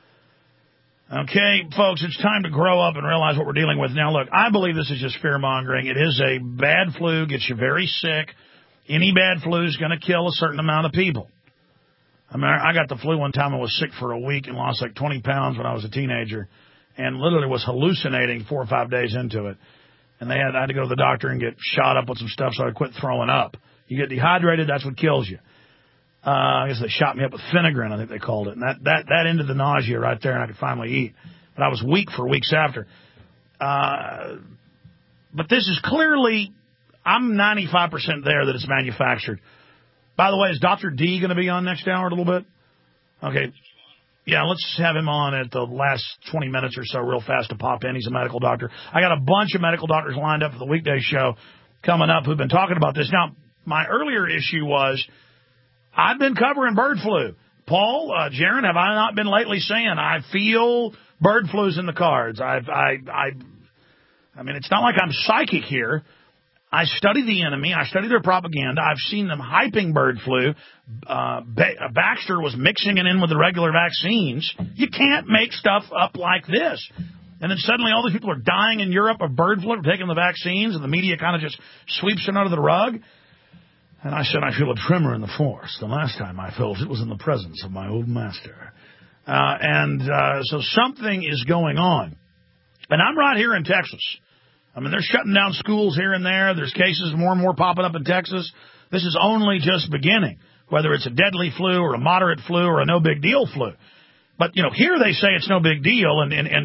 Okay, folks, it's time to grow up and realize what we're dealing with. Now, look, I believe this is just fear-mongering. It is a bad flu, gets you very sick. Any bad flu is going to kill a certain amount of people. I mean, I got the flu one time. I was sick for a week and lost like twenty pounds when I was a teenager and literally was hallucinating four or five days into it. And they had, I had to go to the doctor and get shot up with some stuff so I quit throwing up. You get dehydrated, that's what kills you. Uh, I guess they shot me up with Phenagrin, I think they called it. And that, that, that ended the nausea right there, and I could finally eat. But I was weak for weeks after. Uh, but this is clearly, I'm ninety-five percent there that it's manufactured. By the way, is Doctor D going to be on next hour a little bit? Okay. Yeah, let's have him on at the last twenty minutes or so real fast to pop in. He's a medical doctor. I got a bunch of medical doctors lined up for the weekday show coming up who've been talking about this. Now, my earlier issue was I've been covering bird flu. Paul, uh, Jaron, have I not been lately saying I feel bird flu's in the cards? I've, I, I, I mean, it's not like I'm psychic here. I study the enemy. I study their propaganda. I've seen them hyping bird flu. Uh, ba- Baxter was mixing it in with the regular vaccines. You can't make stuff up like this. And then suddenly all these people are dying in Europe of bird flu, taking the vaccines, and the media kind of just sweeps it under the rug. And I said, I feel a tremor in the force. The last time I felt it was in the presence of my old master. Uh, and uh, so something is going on. And I'm right here in Texas. I mean, they're shutting down schools here and there. There's cases more and more popping up in Texas. This is only just beginning, whether it's a deadly flu or a moderate flu or a no-big-deal flu. But, you know, here they say it's no big deal, and, and, and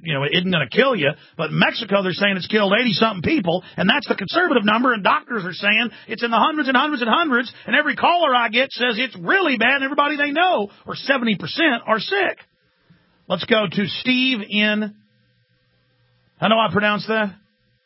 you know, it isn't going to kill you. But in Mexico, they're saying it's killed eighty-something people, and that's the conservative number, and doctors are saying it's in the hundreds and hundreds and hundreds, and every caller I get says it's really bad, and everybody they know, or seventy percent, are sick. Let's go to Steve in, how do I pronounce that?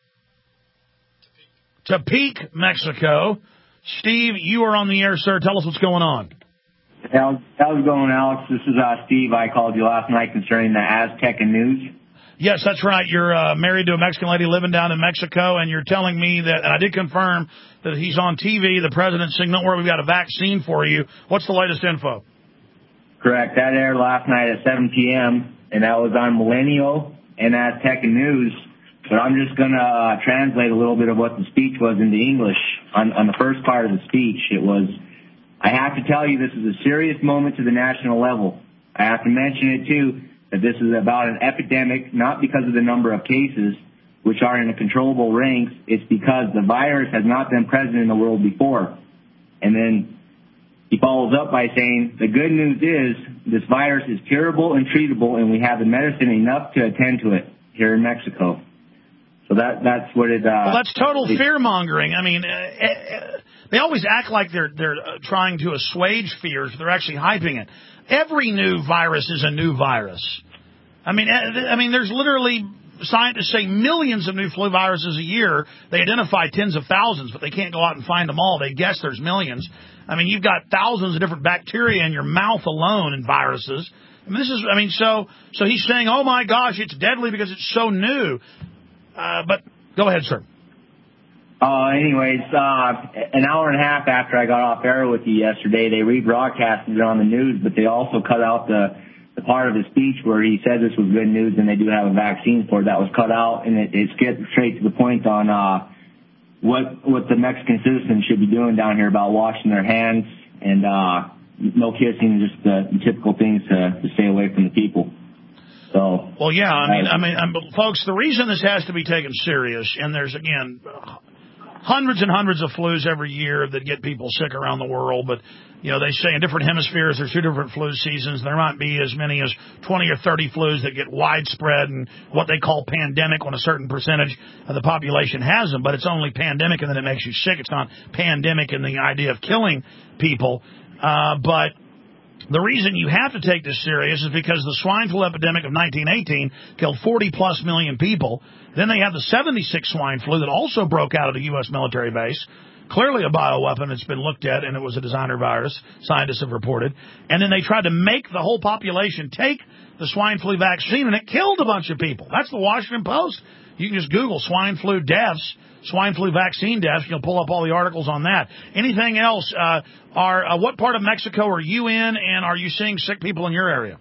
Tepic, Mexico. Steve, you are on the air, sir. Tell us what's going on. How's, how's it going, Alex? This is uh, Steve. I called you last night concerning the Azteca News. Yes, that's right. You're uh, married to a Mexican lady living down in Mexico, and you're telling me that, and I did confirm that he's on T V, the president's saying, don't worry, we've got a vaccine for you. What's the latest info? Correct. That aired last night at seven p.m., and that was on Milenio and Azteca News. But I'm just going to uh, translate a little bit of what the speech was into English. On, on the first part of the speech, it was, I have to tell you this is a serious moment to the national level. I have to mention it, too, that this is about an epidemic, not because of the number of cases, which are in a controllable ranks. It's because the virus has not been present in the world before. And then he follows up by saying, the good news is this virus is curable and treatable, and we have the medicine enough to attend to it here in Mexico. So that that's what it... Uh, well, that's total fear-mongering. I mean, uh, uh, they always act like they're they're uh, trying to assuage fears, but they're actually hyping it. Every new virus is a new virus. I mean, I mean, there's literally... Scientists say millions of new flu viruses a year. They identify tens of thousands, but they can't go out and find them all. They guess there's millions. I mean, you've got thousands of different bacteria in your mouth alone and viruses. I mean, this is, I mean, so, so he's saying, oh my gosh, it's deadly because it's so new. Uh, but go ahead, sir. Uh, anyways, uh, an hour and a half after I got off air with you yesterday, they rebroadcasted it on the news, but they also cut out the, the part of his speech where he said this was good news and they do have a vaccine for it. That was cut out, and it, it skipped straight to the point on uh, what what the Mexican citizens should be doing down here about washing their hands and uh, no kissing, just the, the typical things to, to stay away from the people. So, well, yeah, I mean, I mean, I mean, folks, the reason this has to be taken serious, and there's again hundreds and hundreds of flus every year that get people sick around the world, but you know, they say in different hemispheres there's two different flu seasons. There might be as many as twenty or thirty flus that get widespread and what they call pandemic when a certain percentage of the population has them, but it's only pandemic and then it makes you sick. It's not pandemic in the idea of killing people. Uh, but the reason you have to take this serious is because the swine flu epidemic of nineteen eighteen killed forty plus million people. Then they had the seventy-six swine flu that also broke out at a U S military base. Clearly a bioweapon. It's been looked at, and it was a designer virus, scientists have reported. And then they tried to make the whole population take the swine flu vaccine, and it killed a bunch of people. That's the Washington Post. You can just Google swine flu deaths, swine flu vaccine deaths. You'll pull up all the articles on that. Anything else? Uh, are uh, what part of Mexico are you in, and are you seeing sick people in your area?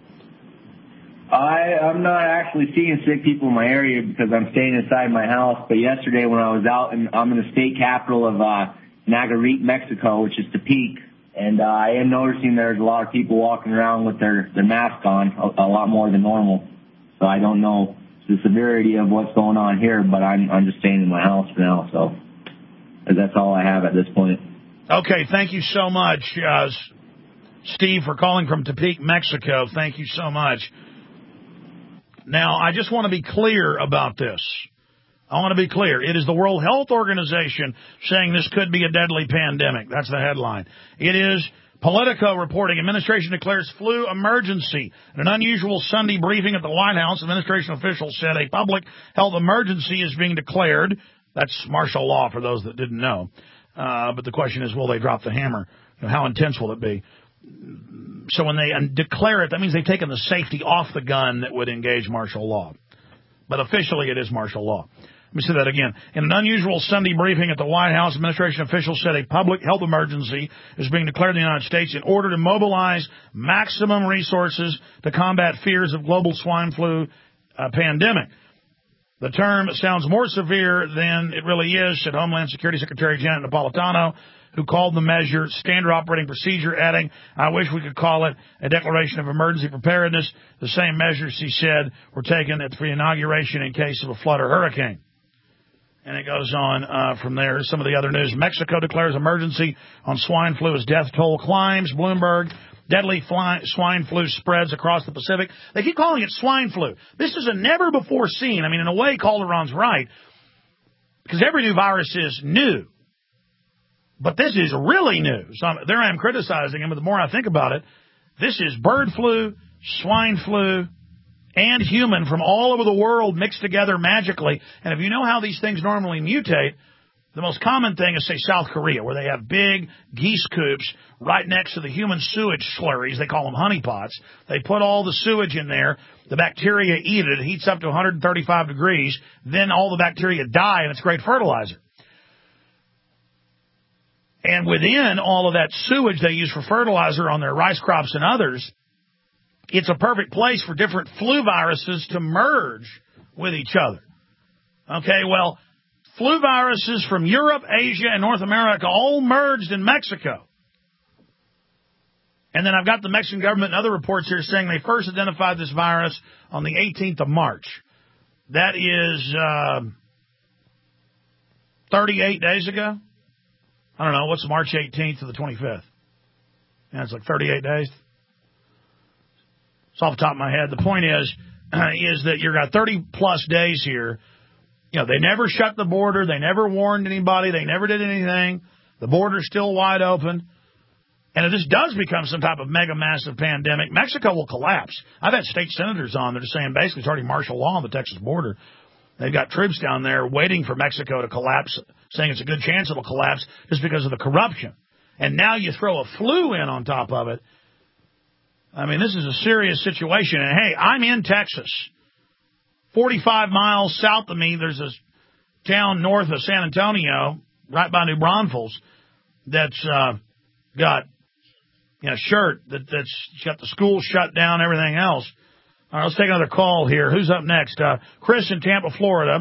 I, I'm not actually seeing sick people in my area because I'm staying inside my house. But yesterday when I was out, and I'm in the state capital of uh, Nayarit, Mexico, which is Tepic, and uh, I am noticing there's a lot of people walking around with their, their mask on, a, a lot more than normal. So I don't know the severity of what's going on here, but I'm, I'm just staying in my house for now. So that's all I have at this point. Okay, thank you so much, uh, Steve, for calling from Tepic, Mexico. Thank you so much. Now, I just want to be clear about this. I want to be clear. It is the World Health Organization saying this could be a deadly pandemic. That's the headline. It is Politico reporting administration declares flu emergency. In an unusual Sunday briefing at the White House, administration officials said a public health emergency is being declared. That's martial law for those that didn't know. Uh, but the question is, will they drop the hammer? You know, how intense will it be? So when they declare it, that means they've taken the safety off the gun that would engage martial law. But officially, it is martial law. Let me say that again. In an unusual Sunday briefing at the White House, administration officials said a public health emergency is being declared in the United States in order to mobilize maximum resources to combat fears of global swine flu uh, pandemic. The term sounds more severe than it really is, said Homeland Security Secretary Janet Napolitano, who called the measure standard operating procedure, adding, I wish we could call it a declaration of emergency preparedness. The same measures, he said, were taken at the inauguration in case of a flood or hurricane. And it goes on uh, from there. Some of the other news. Mexico declares emergency on swine flu as death toll climbs. Bloomberg. deadly fly, swine flu spreads across the Pacific. They keep calling it swine flu. This is a never-before-seen. I mean, in a way, Calderon's right, because every new virus is new. But this is really new. So I'm, there I am criticizing him, but the more I think about it, this is bird flu, swine flu, and human from all over the world mixed together magically. And if you know how these things normally mutate, the most common thing is, say, South Korea, where they have big geese coops right next to the human sewage slurries. They call them honeypots. They put all the sewage in there. The bacteria eat it. It heats up to one hundred thirty-five degrees. Then all the bacteria die, and it's great fertilizer. And within all of that sewage they use for fertilizer on their rice crops and others, it's a perfect place for different flu viruses to merge with each other. Okay, well, flu viruses from Europe, Asia, and North America all merged in Mexico. And then I've got the Mexican government and other reports here saying they first identified this virus on the eighteenth of March. That is uh, thirty-eight days ago. I don't know, what's March eighteenth to the twenty-fifth? Yeah, it's like thirty-eight days. It's off the top of my head. The point is, uh, is that you've got thirty plus days here. You know, they never shut the border. They never warned anybody. They never did anything. The border's still wide open. And if this does become some type of mega massive pandemic, Mexico will collapse. I've had state senators on that are saying basically it's already martial law on the Texas border. They've got troops down there waiting for Mexico to collapse, saying it's a good chance it'll collapse just because of the corruption. And now you throw a flu in on top of it. I mean, this is a serious situation. And, hey, I'm in Texas. forty-five miles south of me, there's a town north of San Antonio, right by New Braunfels, that's uh, got you know, shirt that, that's got the school shut down, everything else. All right, let's take another call here. Who's up next? Uh, Chris in Tampa, Florida.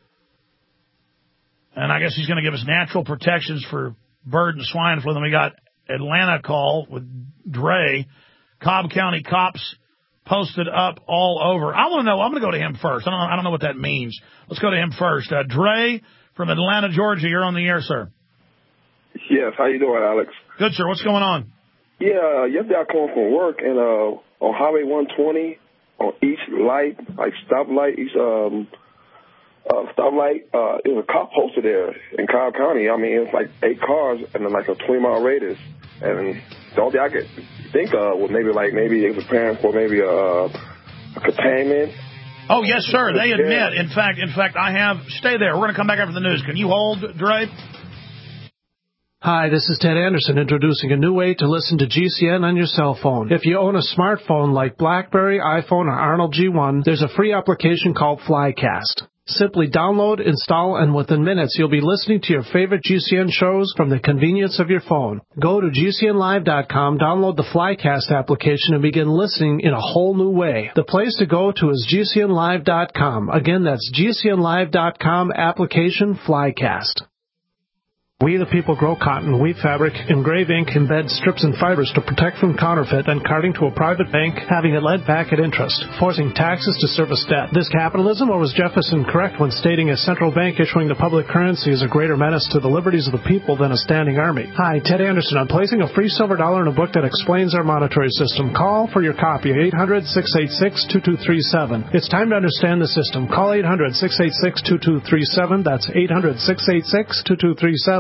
And I guess he's going to give us natural protections for bird and swine flu. Then we got Atlanta call with Dre. Cobb County cops posted up all over. I want to know. I'm going to go to him first. I don't know, I don't know what that means. Let's go to him first. Uh, Dre from Atlanta, Georgia. You're on the air, sir. Yes. How you doing, Alex? Good, sir. What's going on? Yeah, yesterday I came from work, and uh, on Highway one twenty, on each light, like stoplight, each um, uh, stoplight, uh, there was a cop posted there in Cobb County. I mean, it's like eight cars and then like a twenty mile radius. And the only thing I could think of was maybe like maybe they were preparing for maybe a, a containment. Oh, yes, sir. They admit. In fact, in fact, I have. Stay there. We're going to come back after the news. Can you hold, Dre? Hi, this is Ted Anderson introducing a new way to listen to G C N on your cell phone. If you own a smartphone like BlackBerry, iPhone, or Arnold G one, there's a free application called Flycast. Simply download, install, and within minutes you'll be listening to your favorite G C N shows from the convenience of your phone. Go to G C N live dot com, download the Flycast application, and begin listening in a whole new way. The place to go to is G C N live dot com. Again, that's G C N live dot com, application Flycast. We the people grow cotton, weave fabric, engrave ink, embed strips and fibers to protect from counterfeit and carting to a private bank, having it led back at interest, forcing taxes to service debt. This capitalism, or was Jefferson correct when stating a central bank issuing the public currency is a greater menace to the liberties of the people than a standing army? Hi, Ted Anderson. I'm placing a free silver dollar in a book that explains our monetary system. Call for your copy, eight hundred, six eight six, two two three seven. It's time to understand the system. Call eight hundred, six eight six, two two three seven. That's eight hundred, six eight six, two two three seven.